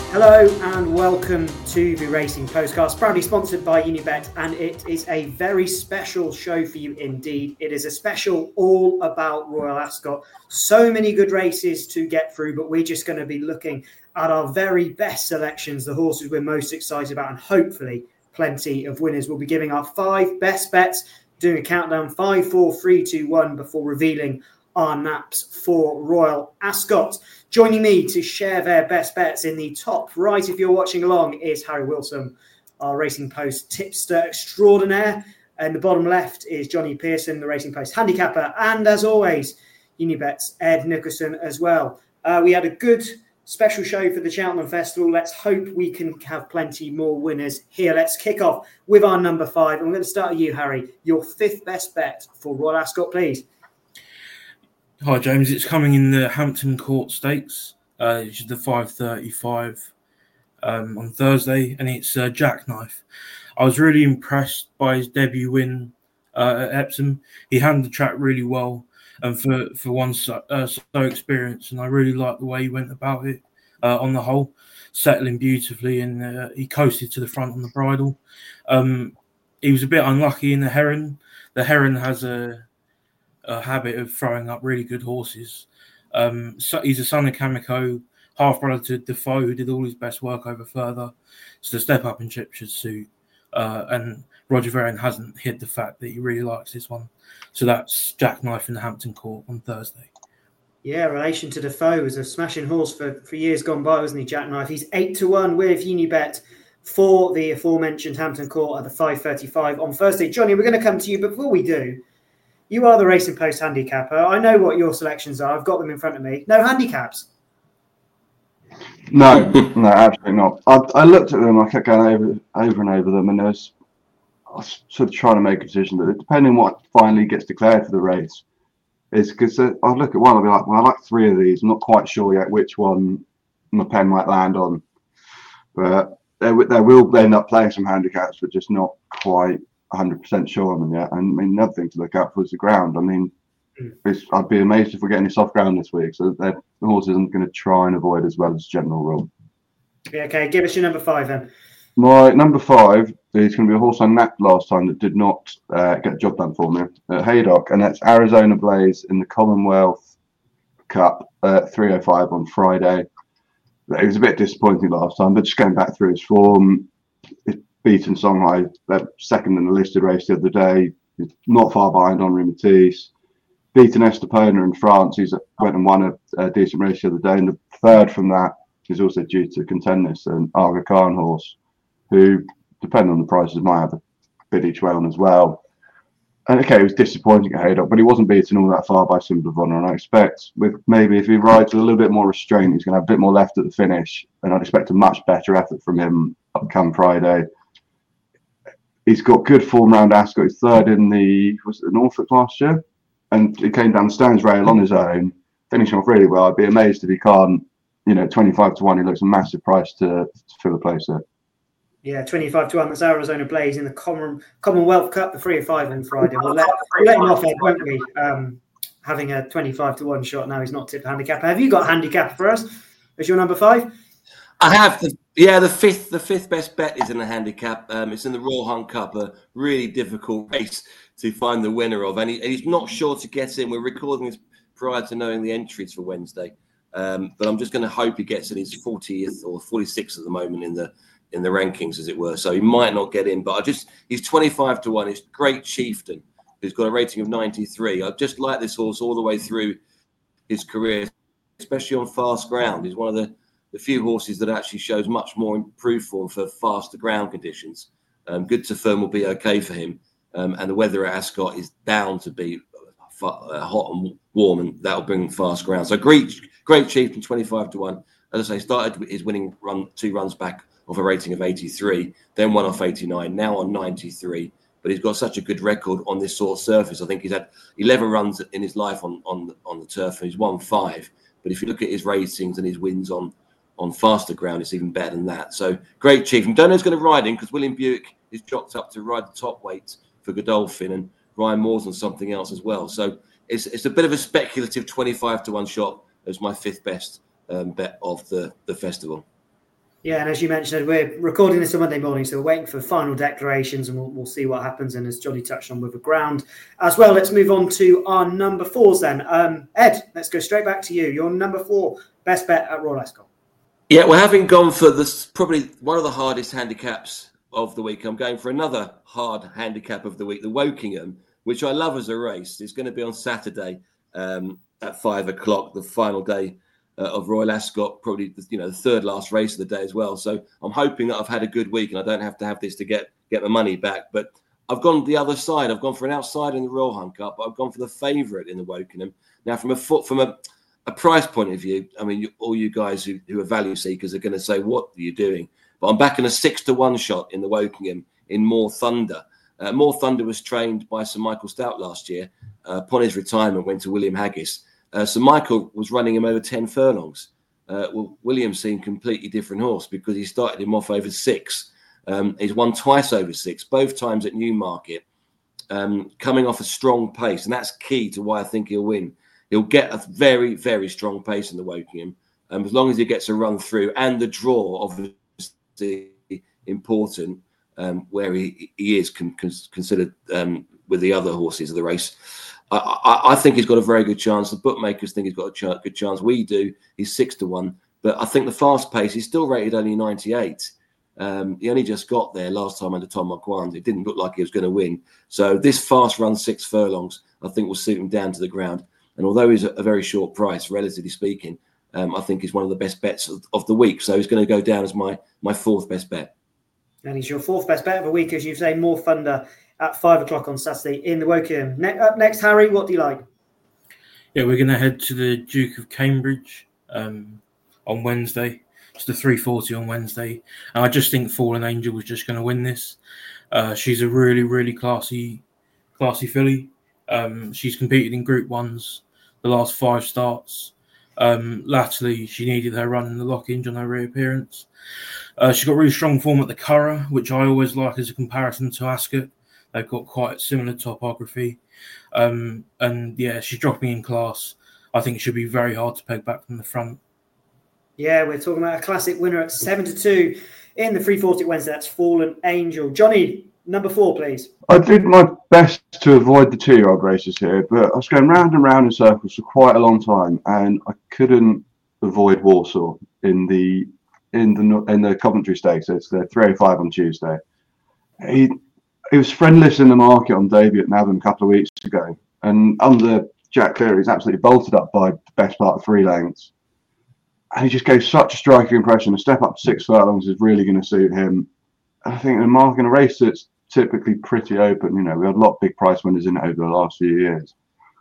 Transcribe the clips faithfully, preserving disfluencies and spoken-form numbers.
Hello and welcome to the Racing Postcast, proudly sponsored by Unibet, and it is a very special show for you indeed. It is a special all about Royal Ascot. So many good races to get through, but we're just going to be looking at our very best selections, the horses we're most excited about, and hopefully plenty of winners. We'll be giving our five best bets, doing a countdown, five, four, three, two, one, before revealing our naps for Royal Ascot. Joining me to share their best bets in the top right, if you're watching along, is Harry Wilson, our Racing Post tipster extraordinaire. And the bottom left is Johnny Pearson, the Racing Post handicapper. And as always, Unibet's Ed Nicholson as well. Uh, we had a good special show for the Cheltenham Festival. Let's hope we can have plenty more winners here. Let's kick off with our number five. I'm going to start with you, Harry. Your fifth best bet for Royal Ascot, please. Hi, James. It's coming in the Hampton Court Stakes, uh, which is the five thirty-five um, on Thursday, and it's uh, Jackknife. I was really impressed by his debut win uh, at Epsom. He handled the track really well, and for, for one so, uh, so experienced, and I really liked the way he went about it uh, on the whole, settling beautifully, and uh, he coasted to the front on the bridle. Um, he was a bit unlucky in the Heron. The Heron has a... a habit of throwing up really good horses. Um, so he's a son of Kamiko, half brother to Defoe, who did all his best work over further. So the step up in chip should suit. Uh, and Roger Varian hasn't hid the fact that he really likes this one. So that's Jackknife in the Hampton Court on Thursday. Yeah, relation to Defoe, was a smashing horse for, for years gone by, wasn't he, Jackknife? He's eight to one with Unibet for the aforementioned Hampton Court at the five thirty-five on Thursday. Johnny, we're going to come to you, but before we do, you are the Racing Post handicapper. I know what your selections are. I've got them in front of me. No handicaps? No, no, absolutely not. I, I looked at them, I kept going over, over and over them, and I was, I was sort of trying to make a decision, but depending on what finally gets declared for the race, is because uh, I'll look at one, I'll be like, well, I like three of these. I'm not quite sure yet which one my pen might land on. But there, there will end up playing some handicaps, but just not quite one hundred percent sure on them yet. And I mean, another thing to look out for is the ground. I mean, it's, I'd be amazed if we get any soft ground this week. So the horse isn't going to try and avoid as well as general rule. Yeah, okay, give us your number five then. My number five is going to be a horse I napped last time that did not uh, get the job done for me at Haydock, and that's Arizona Blaze in the Commonwealth Cup at three oh five on Friday. It was a bit disappointing last time, but just going back through his form, it beaten Songhai, uh, second in the listed race the other day. He's not far behind Henri Matisse. Beaten Estepona in France. He's went and won a, a decent race the other day. And the third from that is also due to Contendness, an Aga Khan horse, who, depending on the prices, might have a bid each way on as well. And okay, it was disappointing at Haydock, but he wasn't beaten all that far by Symbol of Honor. And I expect, with maybe if he rides with a little bit more restraint, he's going to have a bit more left at the finish. And I'd expect a much better effort from him come Friday. He's got good form round Ascot. He's third in the, was it the Norfolk last year? And he came down the Stands rail on his own, finishing off really well. I'd be amazed if he can't, you know, twenty-five to one. He looks a massive price to, to fill the place there. Yeah, twenty-five to one. That's Arizona Blaze in the Common, Commonwealth Cup, the three oh five on Friday. We'll let, we'll let him off it, won't we? Um, having a twenty-five to one shot now. He's not tipped handicap. Have you got handicap for us as your number five? I have the yeah the fifth the fifth best bet is in the handicap. Um, it's in the Royal Hunt Cup, a really difficult race to find the winner of, and, he, and he's not sure to get in. We're recording this prior to knowing the entries for Wednesday, um, but I'm just going to hope he gets in his fortieth or forty-sixth at the moment in the in the rankings, as it were. So he might not get in, but I just he's twenty-five to one. It's Great Chieftain, who's got a rating of ninety-three. I just like this horse all the way through his career, especially on fast ground. He's one of the the few horses that actually shows much more improved form for faster ground conditions. Um, good to firm will be okay for him. Um, and the weather at Ascot is bound to be uh, hot and warm, and that'll bring fast ground. So great, great Chieftain, twenty-five to one. As I say, started his winning run, two runs back of a rating of eighty-three, then one off eighty-nine, now on ninety-three. But he's got such a good record on this sort of surface. I think he's had eleven runs in his life on, on, on the turf, and he's won five. But if you look at his ratings and his wins on on faster ground, it's even better than that. So Great Chief. And don't know who's going to ride him, because William Buick is jocked up to ride the top weight for Godolphin, and Ryan Moore's on something else as well. So it's it's a bit of a speculative twenty-five to one shot as my fifth best um, bet of the, the festival. Yeah, and as you mentioned, we're recording this on Monday morning, so we're waiting for final declarations, and we'll, we'll see what happens. And as Johnny touched on with the ground as well, let's move on to our number fours then. Um, Ed, let's go straight back to you. Your number four best bet at Royal Ascot. Yeah, well, having gone for this, probably one of the hardest handicaps of the week, I'm going for another hard handicap of the week, the Wokingham, which I love as a race. It's going to be on Saturday um, at five o'clock, the final day uh, of Royal Ascot, probably you know the third last race of the day as well. So I'm hoping that I've had a good week and I don't have to have this to get get my money back. But I've gone the other side. I've gone for an outsider in the Royal Hunt Cup, but I've gone for the favourite in the Wokingham. Now, from a foot, from a a price point of view, I mean, you, all you guys who, who are value seekers are going to say, "What are you doing?" But I'm backing a six to one shot in the Wokingham in More Thunder. Uh, More Thunder was trained by Sir Michael Stout last year. Uh, upon his retirement, went to William Haggis. Uh, Sir Michael was running him over ten furlongs. Uh, well, William seemed completely different horse because he started him off over six. Um, he's won twice over six, both times at Newmarket, um, coming off a strong pace. And that's key to why I think he'll win. He'll get a very, very strong pace in the Wokingham. Um, as long as he gets a run through, and the draw, obviously, important, um, where he, he is con- con- considered um, with the other horses of the race. I, I, I think he's got a very good chance. The bookmakers think he's got a ch- good chance. We do. He's six to one. But I think the fast pace, he's still rated only ninety-eight. Um, he only just got there last time under Tom Marquand. It didn't look like he was going to win. So this fast run, six furlongs, I think will suit him down to the ground. And although he's a, a very short price, relatively speaking, um, I think he's one of the best bets of, of the week. So he's going to go down as my my fourth best bet. And he's your fourth best bet of the week, as you say, More Thunder at five o'clock on Saturday in the Wokingham. Ne- up next, Harry, what do you like? Yeah, we're going to head to the Duke of Cambridge um, on Wednesday. It's the three forty on Wednesday. And I just think Fallen Angel was just going to win this. Uh, she's a really, really classy, classy filly. Um, she's competed in Group Ones the last five starts. Um, latterly, she needed her run in the Lockinge on her reappearance. Uh, she's got really strong form at the Curragh, which I always like as a comparison to Ascot. They've got quite similar topography. Um, and yeah, she's dropping in class. I think it should be very hard to peg back from the front. Yeah, we're talking about a classic winner at seven to two in the three forty Wednesday. That's Fallen Angel. Johnny, number four, please. I did my best to avoid the two-year-old races here, but I was going round and round in circles for quite a long time, and I couldn't avoid Warsaw in the in the in the Coventry Stakes. It's the three oh five on Tuesday. He he was friendless in the market on debut at Navan a couple of weeks ago, and under Jack Cleary, he's absolutely bolted up by the best part of three lengths. And he just gave such a striking impression. A step up to six furlongs is really going to suit him. I think in a market in a race that's typically pretty open, you know, we had a lot of big price winners in it over the last few years.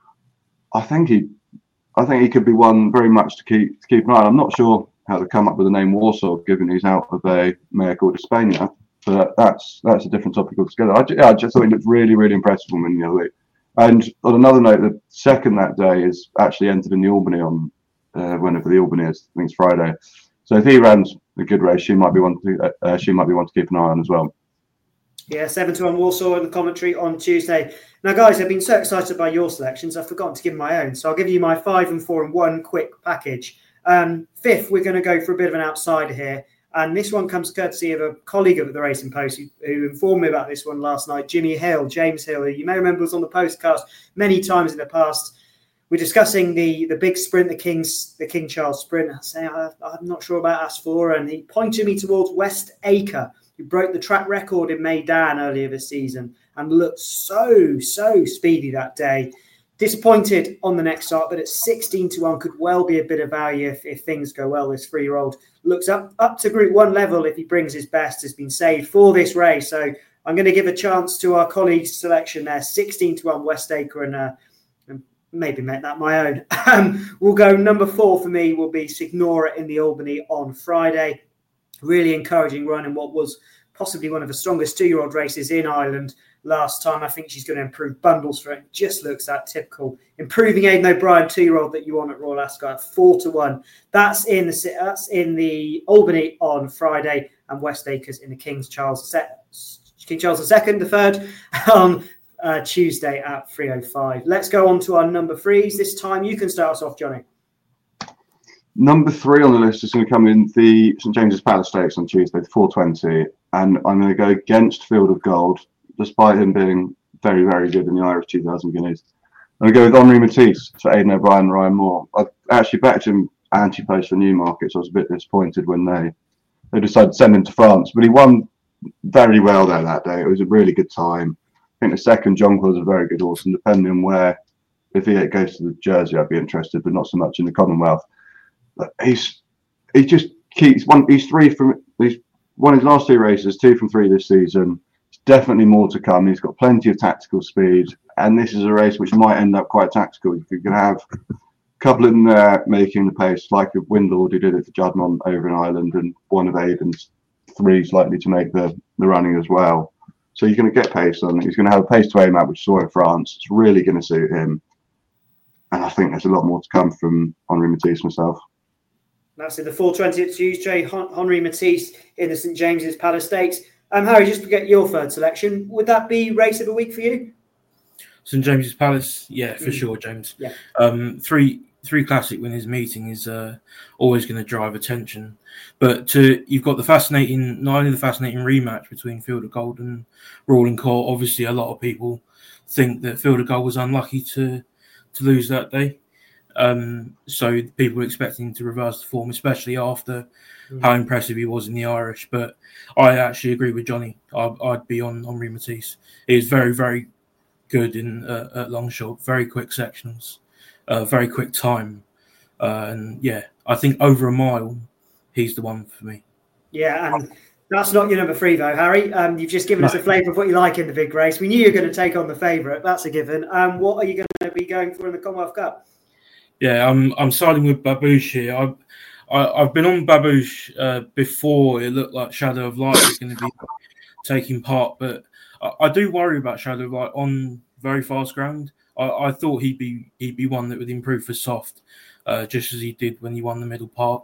I think he, I think he could be one very much to keep to keep an eye on. I'm not sure how to come up with the name Warsaw, given he's out of a mare called España, but that's that's a different topic altogether. I, yeah, I just thought he looked really, really impressive when the other week. And on another note, the second that day is actually entered in the Albany on uh, whenever the Albany is. I think it's Friday. So if he runs a good race, she might be one to uh, she might be one to keep an eye on as well. Yeah, seven to one Warsaw in the commentary on Tuesday. Now, guys, I've been so excited by your selections, I've forgotten to give my own. So I'll give you my five and four and one quick package. Um, fifth, we're going to go for a bit of an outsider here. And this one comes courtesy of a colleague of the Racing Post who, who informed me about this one last night, Jimmy Hill, James Hill, who you may remember was on the postcast many times in the past. We're discussing the, the big sprint, the King's the King Charles sprint. I say I, I'm not sure about As four, and he pointed me towards West Acre, who broke the track record in Meydan earlier this season and looked so, so speedy that day. Disappointed on the next start, but at sixteen to one could well be a bit of value if, if things go well. This three-year-old looks up, up to Group one level if he brings his best, has been saved for this race. So I'm going to give a chance to our colleague's selection there, sixteen to one West Acre, and, uh, and maybe make that my own. Um, we'll go number four for me will be Signora in the Albany on Friday. Really encouraging run in what was possibly one of the strongest two-year-old races in Ireland last time. I think she's going to improve bundles for it. Just looks that typical improving Aidan O'Brien two-year-old that you want at Royal Ascot at four to one. That's in the that's in the Albany on Friday, and West Acres in the King's Charles King Charles the Second, the third, on uh, Tuesday at three oh five. Let's go on to our number threes. This time you can start us off, Johnny. Number three on the list is going to come in the St James's Palace Stakes on Tuesday, the four twenty, and I'm going to go against Field of Gold, despite him being very, very good in the Irish two thousand guineas. I'm going to go with Henri Matisse for Aidan O'Brien and Ryan Moore. I actually backed him anti-post for Newmarket, so I was a bit disappointed when they, they decided to send him to France, but he won very well there that day. It was a really good time. I think the second, John was a very good horse, and depending on where, if he goes to the Jersey, I'd be interested, but not so much in the Commonwealth. But he's he just keeps one. He's three from he's won his last two races, two from three this season. There's definitely more to come. He's got plenty of tactical speed, and this is a race which might end up quite tactical. You can have a couple in there making the pace, like a Windlord who did it for Juddmonte over in Ireland, and one of Aidan's three's likely to make the, the running as well. So you're going to get pace on. He's going to have a pace to aim at, which saw in France. It's really going to suit him. And I think there's a lot more to come from Henri Matisse myself. That's it, the four twenty at Tuesday. Henri Matisse in the St James's Palace Stakes. Um, Harry, just to get your third selection, would that be race of the week for you? St James's Palace, yeah, for mm. sure, James. Yeah. Um, three three classic winners meeting is uh, always going to drive attention. But to, you've got the fascinating, not only the fascinating rematch between Field of Gold and Rawling Court. Obviously, a lot of people think that Field of Gold was unlucky to to lose that day. Um, so people were expecting to reverse the form, especially after mm. how impressive he was in the Irish. But I actually agree with Johnny. I, I'd be on Henri Matisse. He is very, very good in uh, at Longshot, very quick sections, uh, very quick time. Uh, and yeah, I think over a mile, he's the one for me. Yeah, and that's not your number three, though, Harry. Um, you've just given no. us a flavour of what you like in the big race. We knew you were going to take on the favourite. That's a given. Um, what are you going to be going for in the Commonwealth Cup? Yeah, I'm I'm siding with Babouche here. I've I, I've been on Babouche uh, before. It looked like Shadow of Light was going to be taking part, but I, I do worry about Shadow of Light on very fast ground. I, I thought he'd be he'd be one that would improve for soft, uh, just as he did when he won the Middle Park.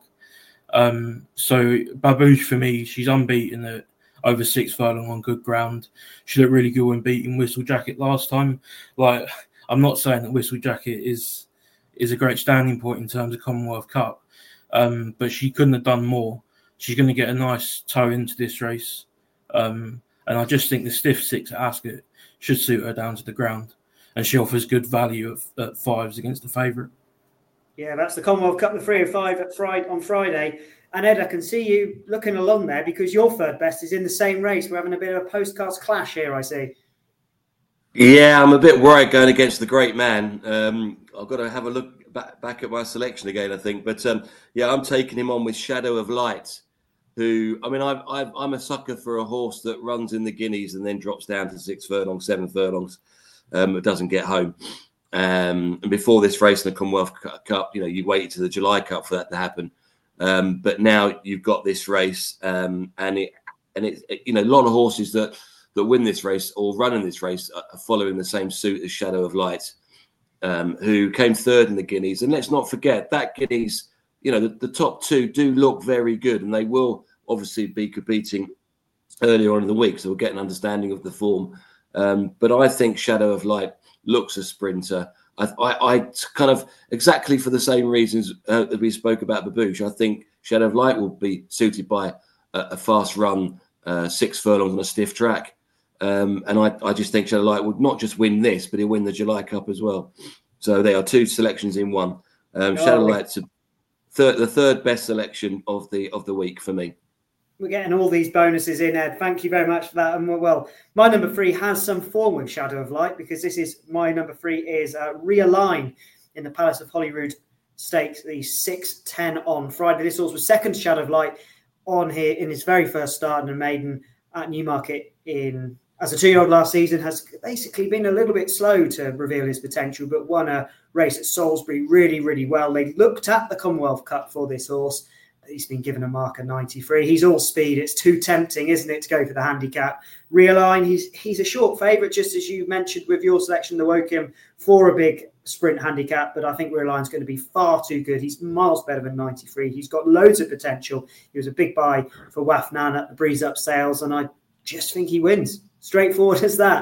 Um, so Babouche for me, she's unbeaten at over six furlong on good ground. She looked really good when beating Whistle Jacket last time. Like, I'm not saying that Whistle Jacket is is a great standing point in terms of Commonwealth Cup, um, but she couldn't have done more. She's going to get a nice toe into this race, um, and I just think the stiff six at Ascot should suit her down to the ground, and she offers good value at, at fives against the favourite. Yeah, that's the Commonwealth Cup, the three oh five at Friday, on Friday. And Ed, I can see you looking along there because your third best is in the same race. We're having a bit of a postcards clash here, I see. Yeah, I'm a bit worried going against the great man. Um, I've got to have a look back, back at my selection again, I think. But um, yeah, I'm taking him on with Shadow of Light, who, I mean, I've, I've, I'm a sucker for a horse that runs in the Guineas and then drops down to six furlongs, seven furlongs. Um, it doesn't get home. Um, and before this race in the Commonwealth Cup, you know, you waited to the July Cup for that to happen. Um, but now you've got this race, um, and it, and it, it, you know, a lot of horses that that win this race or run in this race are following the same suit as Shadow of Light, um, who came third in the Guineas. And let's not forget that Guineas, you know, the, the top two do look very good, and they will obviously be competing earlier on in the week, so we'll get an understanding of the form. Um, but I think Shadow of Light looks a sprinter. I, I, I kind of exactly for the same reasons uh, that we spoke about Babouche. I think Shadow of Light will be suited by a, a fast run, uh, six furlongs on a stiff track. Um, and I, I just think Shadow of Light would not just win this, but he'll win the July Cup as well. So they are two selections in one. Um, Shadow of Light's a third, the third best selection of the of the week for me. We're getting all these bonuses in, Ed. Thank you very much for that. And well, my number three has some form with Shadow of Light because this is my number three is uh, Realign in the Palace of Holyrood Stakes, the six ten on Friday. This horse was second to Shadow of Light on here in his very first start in a maiden at Newmarket in as a two-year-old last season. Has basically been a little bit slow to reveal his potential, but won a race at Salisbury really, really well. They looked at the Commonwealth Cup for this horse. He's been given a marker ninety-three. He's all speed. It's too tempting, isn't it, to go for the handicap. Realign, he's he's a short favourite, just as you mentioned with your selection, the Woking, for a big sprint handicap. But I think Realign's going to be far too good. He's miles better than ninety-three. He's got loads of potential. He was a big buy for Wafnan at the Breeze Up Sales, and I just think he wins. Straightforward as that.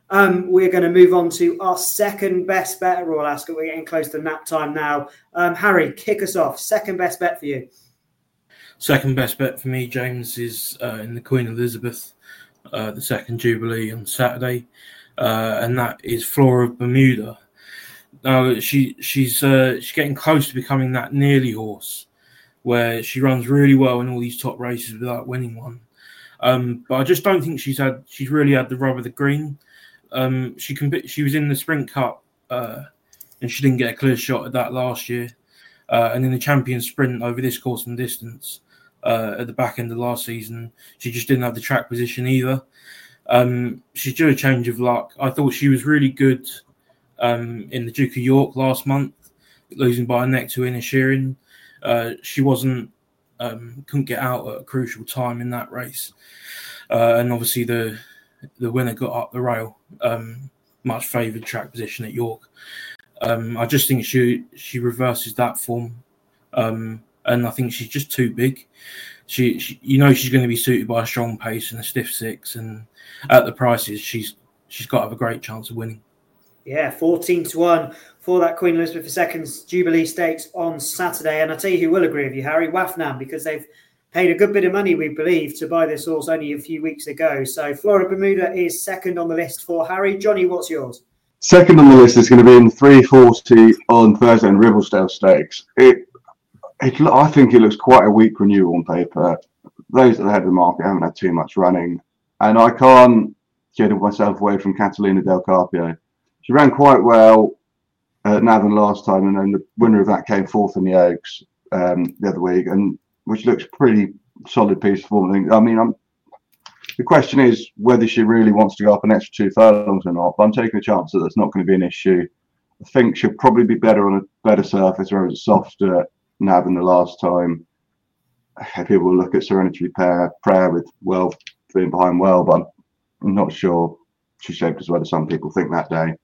Um, we're going to move on to our second best bet at Royal Ascot. We're getting close to nap time now. Um, Harry, kick us off. Second best bet for you. Second best bet for me, James, is uh, in the Queen Elizabeth, uh, the second Jubilee on Saturday, uh, and that is Flora of Bermuda. Now she she's uh, she's getting close to becoming that nearly horse, where she runs really well in all these top races without winning one. Um, but I just don't think she's had she's really had the rub of the green. Um, she can she was in the Sprint Cup uh, and she didn't get a clear shot at that last year. Uh, and in the Champion Sprint over this course and distance uh, at the back end of last season, she just didn't have the track position either. Um, she's due a change of luck. I thought she was really good um, in the Duke of York last month, losing by a neck to Ina Sheeran. Uh, she wasn't um, couldn't get out at a crucial time in that race, uh, and obviously the the winner got up the rail, um, much favoured track position at York. Um, I just think she she reverses that form, um, and I think she's just too big. She, she, you know, she's going to be suited by a strong pace and a stiff six, and at the prices, she's she's got to have a great chance of winning. Yeah, fourteen to one for that Queen Elizabeth the Second's Jubilee Stakes on Saturday, and I tell you who will agree with you, Harry, Wafnam, because they've paid a good bit of money, we believe, to buy this horse only a few weeks ago. So Flora Bermuda is second on the list for Harry. Johnny, what's yours? Second on the list is going to be in three forty on Thursday in Ribblesdale Stakes. It, it, I think it looks quite a weak renewal on paper. Those at the head of the market haven't had too much running. And I can't get myself away from Catalina Del Carpio. She ran quite well at Navan last time, and then the winner of that came fourth in the Oaks um, the other week, and which looks pretty solid piece of form. I mean, I'm The question is whether she really wants to go up an extra two furlongs or not, but I'm taking a chance that that's not going to be an issue. I think she'll probably be better on a better surface, where it was softer at Navan the last time. People will look at Serenity Prayer, Prayer with well being behind well, but I'm not sure she shaped as well as some people think that day.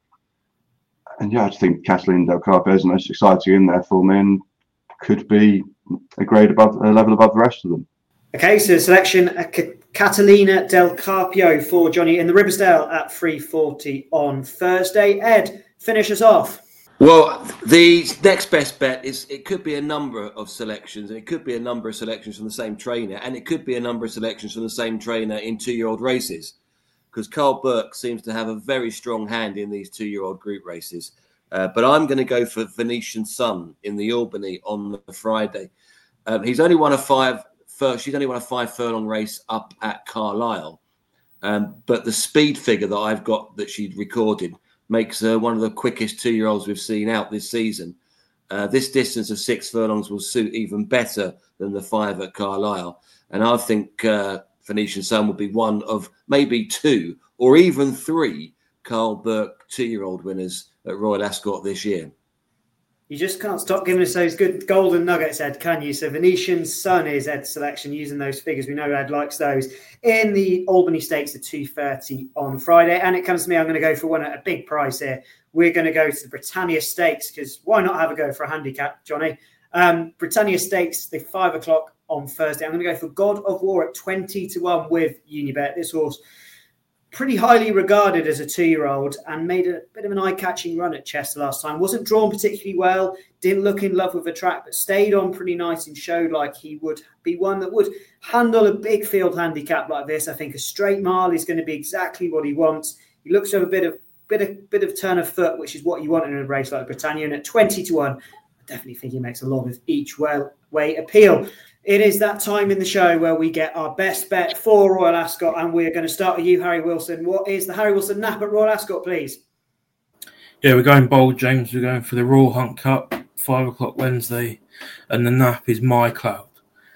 And yeah, I just think Catalina Del Carpio is the most exciting in there for me and could be a grade above, a level above the rest of them. Okay, so selection uh, C- Catalina Del Carpio for Johnny in the Ribblesdale at three forty on Thursday. Ed, finish us off. Well, the next best bet is it could be a number of selections, and it could be a number of selections from the same trainer, and it could be a number of selections from the same trainer in two-year-old races, because Carl Burke seems to have a very strong hand in these two-year-old group races. Uh, but I'm going to go for Venetian Sun in the Albany on the Friday. Um, he's only won a five. First, she's only won a five furlong race up at Carlisle, um, but the speed figure that I've got that she'd recorded makes her one of the quickest two-year-olds we've seen out this season. Uh, this distance of six furlongs will suit even better than the five at Carlisle, and I think uh, Venetian Sun will be one of maybe two or even three Carl Burke two-year-old winners at Royal Ascot this year. You just can't stop giving us those good golden nuggets, Ed, can you? So Venetian Sun is Ed's selection using those figures. We know Ed likes those. In the Albany Stakes at two thirty on Friday. And it comes to me, I'm going to go for one at a big price here. We're going to go to the Britannia Stakes, because why not have a go for a handicap, Johnny? Um, Britannia Stakes, the five o'clock on Thursday. I'm going to go for God of War at twenty to one with Unibet. This horse, pretty highly regarded as a two-year-old, and made a bit of an eye-catching run at Chester last time. Wasn't drawn particularly well, didn't look in love with the track, but stayed on pretty nice and showed like he would be one that would handle a big field handicap like this. I think a straight mile is going to be exactly what he wants. He looks to have a bit of bit of bit of turn of foot, which is what you want in a race like Britannia. And at twenty to one, I definitely think he makes a lot of each way appeal. It is that time in the show where we get our best bet for Royal Ascot, and we're going to start with you, Harry Wilson. What is the Harry Wilson nap at Royal Ascot, please? Yeah, we're going bold, James. We're going for the Royal Hunt Cup, five o'clock Wednesday, and the nap is My Cloud,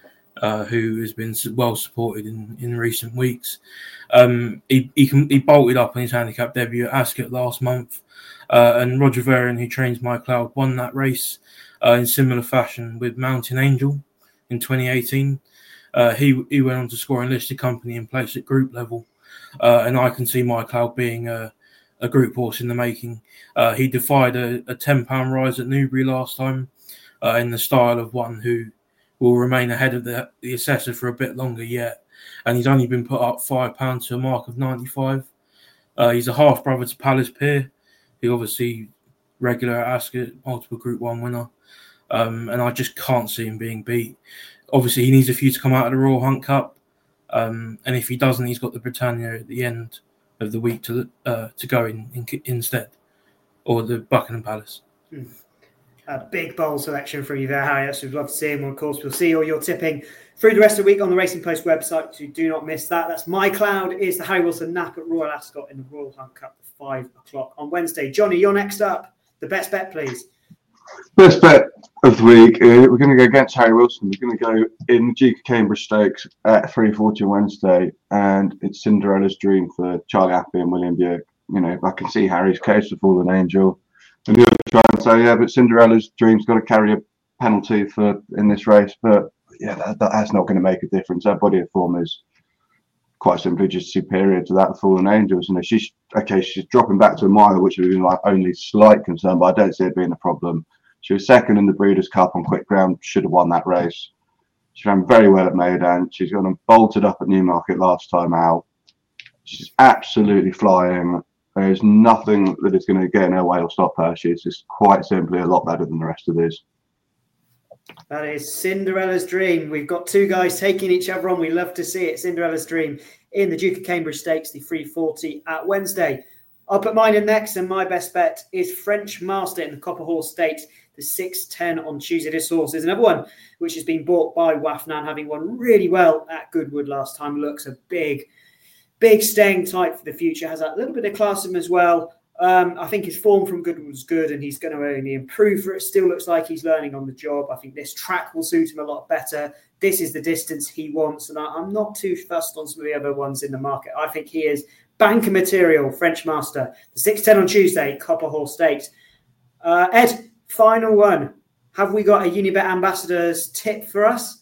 uh, who has been well supported in, in recent weeks. Um, he he, can, he bolted up on his handicap debut at Ascot last month, uh, and Roger Varian, who trains My Cloud, won that race uh, in similar fashion with Mountain Angel in twenty eighteen. Uh, he he went on to score enlisted company and place at group level, uh, and I can see My Cloud being a, a group horse in the making. Uh, he defied a, a ten pound rise at Newbury last time, uh, in the style of one who will remain ahead of the, the assessor for a bit longer yet, and he's only been put up five pounds to a mark of ninety-five. Uh, he's a half brother to Palace Pier, who obviously regular at Ascot, multiple Group One winner, um, and I just can't see him being beat. Obviously, he needs a few to come out of the Royal Hunt Cup, um, and if he doesn't, he's got the Britannia at the end of the week to uh, to go in, in instead, or the Buckingham Palace. Mm. A big bowl selection for you there, Harry. That's we'd love to see him. Of course, we'll see all your tipping through the rest of the week on the Racing Post website, so do not miss that. That's My Cloud is the Harry Wilson Nap at Royal Ascot in the Royal Hunt Cup at five o'clock on Wednesday. Johnny, you're next up. The best bet, please. Best bet of the week. Uh, we're going to go against Harry Wilson. We're going to go in the Duke of Cambridge Stakes at three forty on Wednesday, and it's Cinderella's Dream for Charlie Appy and William Buick. You know, I can see Harry's case for Fallen Angel. And he'll try and say, yeah, but Cinderella's Dream's got to carry a penalty for in this race. But yeah, that, that's not going to make a difference. Her body of form is quite simply just superior to that of Fallen Angels. You know, she's okay. She's dropping back to a mile, which would be like only slight concern, but I don't see it being a problem. She was second in the Breeders' Cup on quick ground. Should have won that race. She ran very well at Maidan. She's gone and bolted up at Newmarket last time out. She's absolutely flying. There's nothing that is going to get in her way or stop her. She's just quite simply a lot better than the rest of these. That is Cinderella's Dream. We've got two guys taking each other on. We love to see it. Cinderella's Dream in the Duke of Cambridge Stakes, the three forty at Wednesday. I'll put mine in next, and my best bet is French Master in the Copper Horse Stakes, the six ten on Tuesday. This horse is another one which has been bought by Wafnan, having won really well at Goodwood last time. Looks a big, big staying type for the future. Has a little bit of class in him as well. Um, I think his form from Goodwood was good, and he's going to only improve for it. Still looks like he's learning on the job. I think this track will suit him a lot better. This is the distance he wants, and I, I'm not too fussed on some of the other ones in the market. I think he is banker material, French Master. The six ten on Tuesday, Copper Horse Stakes. Uh, Ed, final one. Have we got a Unibet Ambassadors tip for us?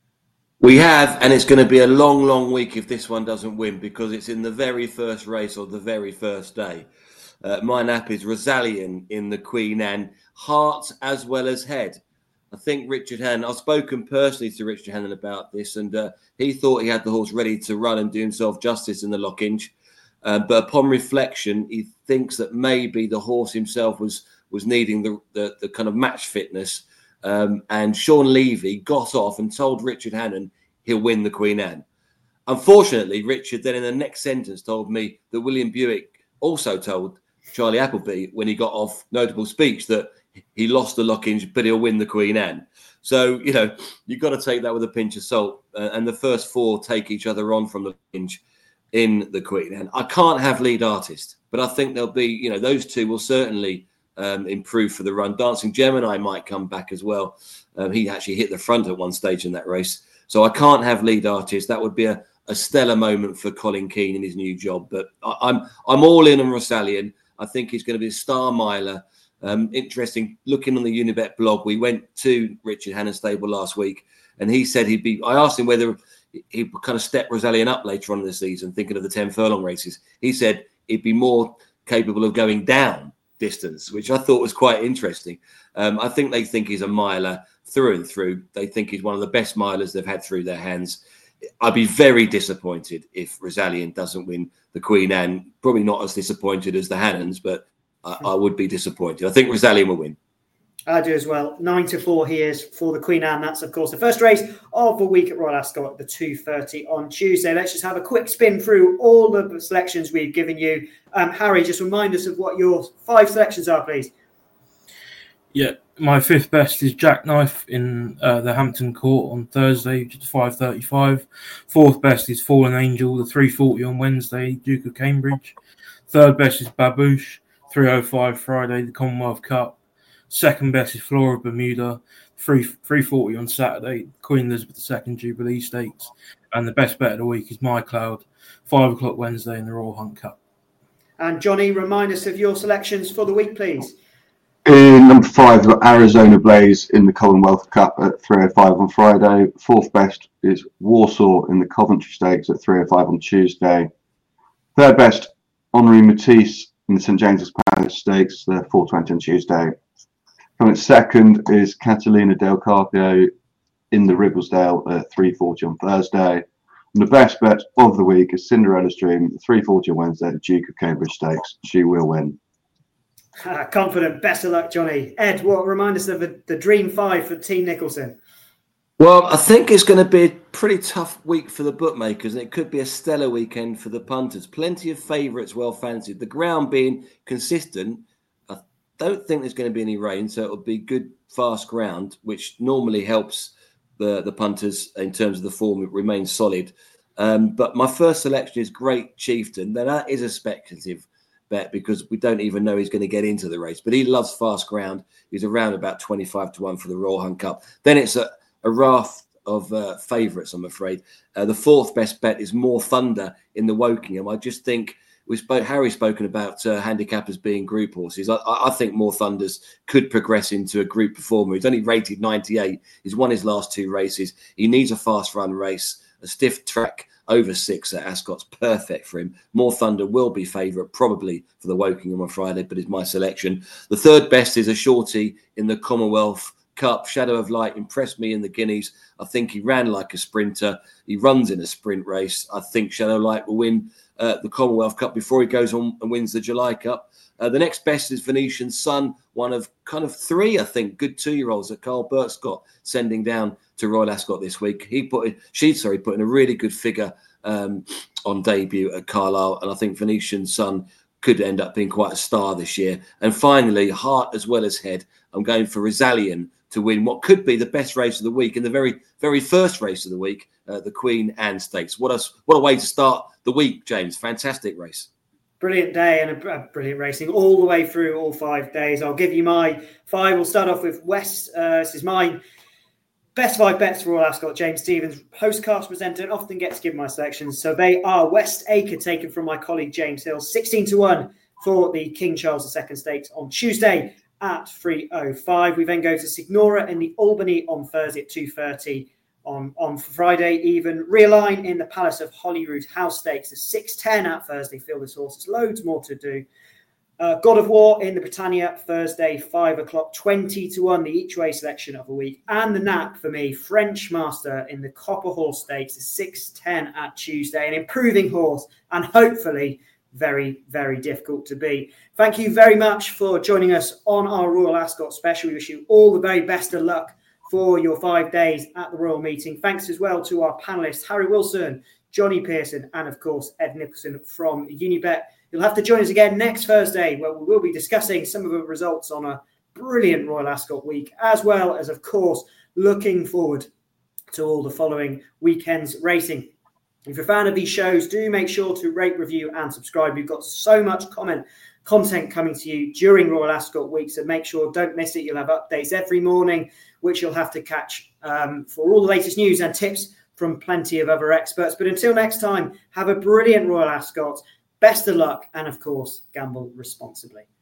We have, and it's going to be a long, long week if this one doesn't win, because it's in the very first race or the very first day. Uh, my nap is Rosalien in the Queen Anne, heart as well as head. I think Richard Hannon, I've spoken personally to Richard Hannon about this, and uh, he thought he had the horse ready to run and do himself justice in the Lockinge. Uh, but upon reflection, he thinks that maybe the horse himself was was needing the, the, the kind of match fitness. Um, and Sean Levy got off and told Richard Hannon he'll win the Queen Anne. Unfortunately, Richard then in the next sentence told me that William Buick also told Charlie Appleby when he got off notable speech that he lost the Lockinge, but he'll win the Queen Anne. So, you know, you've got to take that with a pinch of salt. Uh, and the first four take each other on from the Lockinge in the Queen Anne. I can't have lead artist, but I think there'll be, you know, those two will certainly um, improve for the run. Dancing Gemini might come back as well. Um, he actually hit the front at one stage in that race. So I can't have lead artist. That would be a, a stellar moment for Colin Keane in his new job. But I, I'm I'm all in on Rosalien. I think he's going to be a star miler. Um, interesting, looking on the Unibet blog, we went to Richard Hannon's stable last week, and he said he'd be. I asked him whether he'd kind of step Rosalien up later on in the season, thinking of the ten furlong races. He said he'd be more capable of going down distance, which I thought was quite interesting. Um, I think they think he's a miler through and through. They think he's one of the best milers they've had through their hands. I'd be very disappointed if Rosalien doesn't win the Queen Anne. Probably not as disappointed as the Hannons, but I, I would be disappointed. I think Rosalien will win. I do as well. Nine to four he is for the Queen Anne. That's, of course, the first race of the week at Royal Ascot at the two thirty on Tuesday. Let's just have a quick spin through all of the selections we've given you. Um, Harry, just remind us of what your five selections are, please. Yeah, my fifth best is Jackknife in uh, the Hampton Court on Thursday, which is five thirty-five. Fourth best is Fallen Angel, the three forty on Wednesday, Duke of Cambridge. Third best is Babouche, three oh five Friday, the Commonwealth Cup. Second best is Flora of Bermuda, three forty on Saturday, Queen Elizabeth the Second Jubilee Stakes. And the best bet of the week is My Cloud, five o'clock Wednesday in the Royal Hunt Cup. And Johnny, remind us of your selections for the week, please. In number five, we've got Arizona Blaze in the Commonwealth Cup at three oh five on Friday. Fourth best is Warsaw in the Coventry Stakes at three oh five on Tuesday. Third best, Henri Matisse in the St James's Palace Stakes, uh, four twenty on Tuesday. Coming second is Catalina Del Carpio in the Ribblesdale at three forty on Thursday. The best bet of the week is Cinderella's Dream, three forty on Wednesday at the Duke of Cambridge Stakes. She will win. Ah, confident. Best of luck, Johnny. Ed, what remind us of the, the Dream Five for Team Nicholson? Well, I think it's going to be a pretty tough week for the bookmakers, and it could be a stellar weekend for the punters. Plenty of favourites well fancied. The ground being consistent, I don't think there's going to be any rain, so it'll be good, fast ground, which normally helps the, the punters in terms of the form. It remains solid. Um, but my first selection is Great Chieftain. Now, that is a speculative bet because we don't even know he's going to get into the race, but he loves fast ground. He's around about twenty-five to one for the Royal Hunt Cup. Then it's a, a raft of uh, favourites, I'm afraid. Uh, the fourth best bet is More Thunder in the Wokingham. I just think we spoke. Harry's spoken about uh, handicappers being group horses. I, I think More Thunders could progress into a group performer. He's only rated ninety-eight. He's won his last two races. He needs a fast run race. A stiff track over six at Ascot's perfect for him. More Thunder will be favourite probably for the Wokingham on Friday, but it's my selection. The third best is a shorty in the Commonwealth Cup. Shadow of Light impressed me in the Guineas. I think he ran like a sprinter. He runs in a sprint race. I think Shadow of Light will win uh, the Commonwealth Cup before he goes on and wins the July Cup. Uh, the next best is Venetian Sun, one of kind of three, I think, good two-year-olds that Carl Burke's got sending down to Royal Ascot this week. He put in, she sorry, put in a really good figure um, on debut at Carlisle, and I think Venetian Sun could end up being quite a star this year. And finally, heart as well as head, I'm going for Rizalian to win what could be the best race of the week in the very, very first race of the week, uh, the Queen Anne Stakes. What a, what a way to start the week, James. Fantastic race. Brilliant day and a, a brilliant racing all the way through all five days. I'll give you my five. We'll start off with West. Uh, this is mine. Best five bets for Royal Ascot. James Stephens, hostcast presenter, and often gets given my selections. So they are West Acre, taken from my colleague James Hill, sixteen to one for the King Charles the Second Stakes on Tuesday at three oh five. We then go to Signora in the Albany on Thursday at two thirty. On, on Friday, even Realign in the Palace of Holyrood House Stakes at six ten at Thursday. Feel this horse. There's loads more to do. Uh, God of War in the Britannia Thursday, five o'clock, twenty to one, the each way selection of the week. And the nap for me, French Master in the Copper Horse Stakes at six ten at Tuesday. An improving horse and hopefully very, very difficult to beat. Thank you very much for joining us on our Royal Ascot special. We wish you all the very best of luck for your five days at the Royal Meeting. Thanks as well to our panellists, Harry Wilson, Johnny Pearson, and of course, Ed Nicholson from Unibet. You'll have to join us again next Thursday, where we will be discussing some of the results on a brilliant Royal Ascot week, as well as, of course, looking forward to all the following weekend's racing. If you're a fan of these shows, do make sure to rate, review, and subscribe. We've got so much comment content coming to you during Royal Ascot week, so make sure, don't miss it. You'll have updates every morning, which you'll have to catch um, for all the latest news and tips from plenty of other experts. But until next time, have a brilliant Royal Ascot. Best of luck, and of course, gamble responsibly.